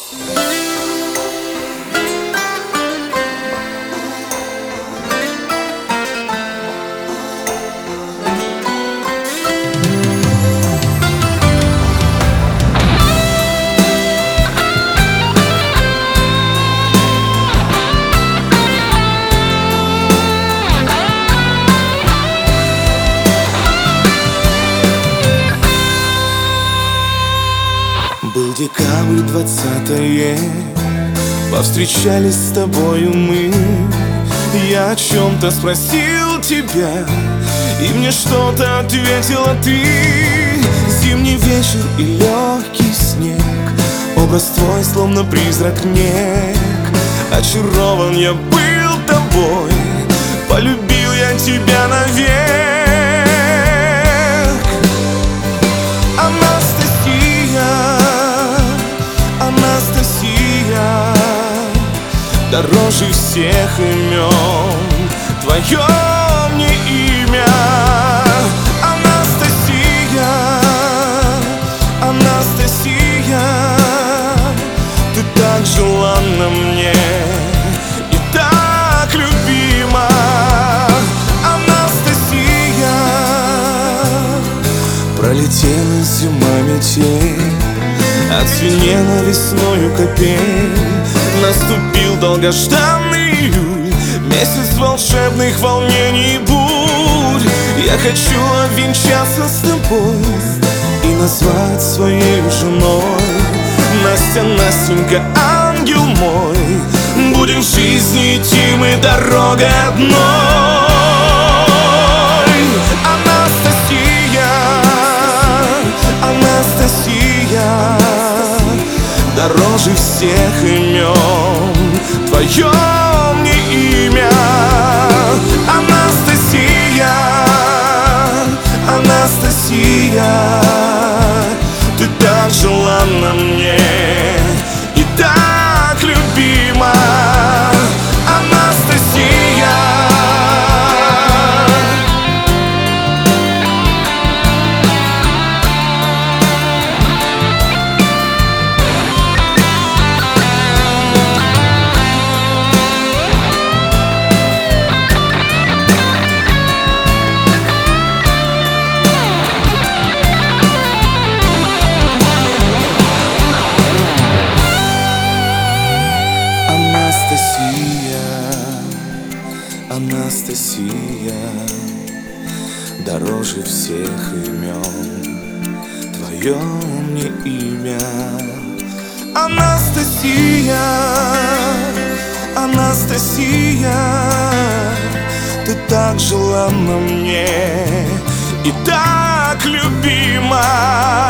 Был декабрь 20-е, повстречались с тобою мы. Я о чем-то спросил тебя, и мне что-то ответила ты. Зимний вечер и легкий снег, образ твой словно призрак нек. Очарован я был тобой, полюбил я тебя навек. Анастасия, дороже всех имен твое мне имя. Анастасия, Анастасия, ты так желанна мне и так любима. Анастасия, пролетела зима метель, отзвенела весною капель. Наступил долгожданный июль, месяц волшебных волнений и бурь. Я хочу обвенчаться с тобой и назвать своей женой. Настя, Настенька, ангел мой, будем в жизни идти мы дорогой одной. Анастасия, Анастасия, дороже всех имен твое мне имя. Анастасия, Анастасия, ты так желанна мне и так любима. Анастасия, Анастасия, дороже всех имен твое мне имя. Анастасия, Анастасия, ты так желанна мне и так любима.